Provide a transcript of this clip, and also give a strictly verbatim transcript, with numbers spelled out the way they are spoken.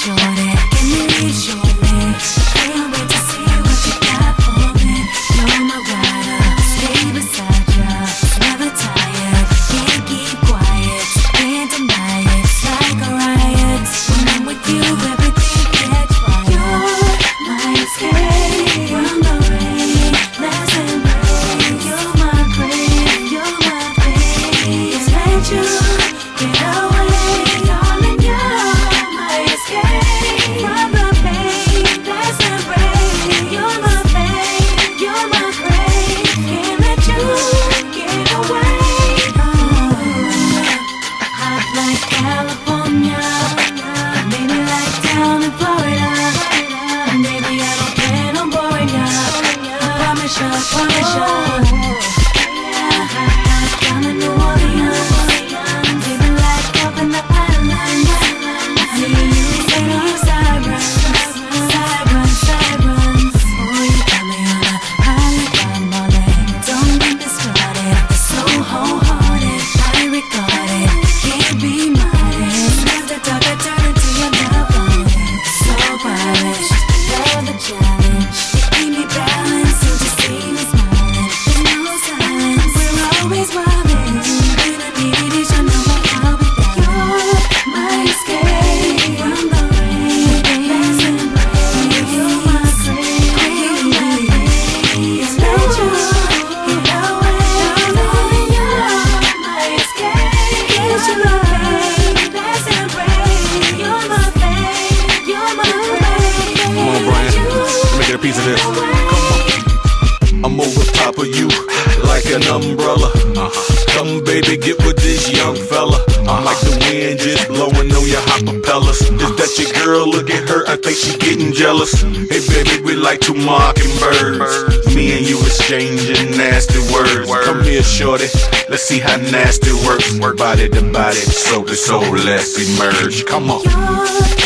shorty, give me leave shortly. Can't wait to see what you got for me. You're my rider, stay beside ya, never tired, can't keep quiet, can't deny it. It's like a riot when I'm with you, everything gets right. You're my escape from the rain, let's embrace. You're my crave, you're my face. Let you get away, darling. You're my escape from the pain, let's embrace. You're my fate, you're my crave. Can't let you get away. Hot like California, maybe like down in Florida. Maybe I don't plan on boring ya. I promise ya, promise ya. Yeah, hot, hot down in New Orleans. Maybe like up in the islands. See you say these sirens, sirens, sirens. Oh, you got me on a high like I'm on it. Don't get me started, it's so wholehearted. I regard it, can't be modest. Love the dark, I turn into your love on it. So polished, love the challenge. You keep me balanced, don't you see me smiling? There's no silence, we're always vibing. When I need it, you know I'll be there. You're my escape from the rain, let's embrace. You're my crave, you're my face. Let you get away, darling. You're my escape, get you away, let's embrace. You're my fate, you're my crave. Come on, Brian, let me get a piece of this. I'm over top of you like an umbrella. Come, baby, get with this young fella. I'm like the wind just blowing on your hot propellers. Is that your girl? Look at her, I think she getting jealous. Hey, baby, we like two mockingbirds. Me and you exchanging nasty words. Come here, shorty, let's see how nasty works. Body to body, soul to soul, let's emerge. Come on. You're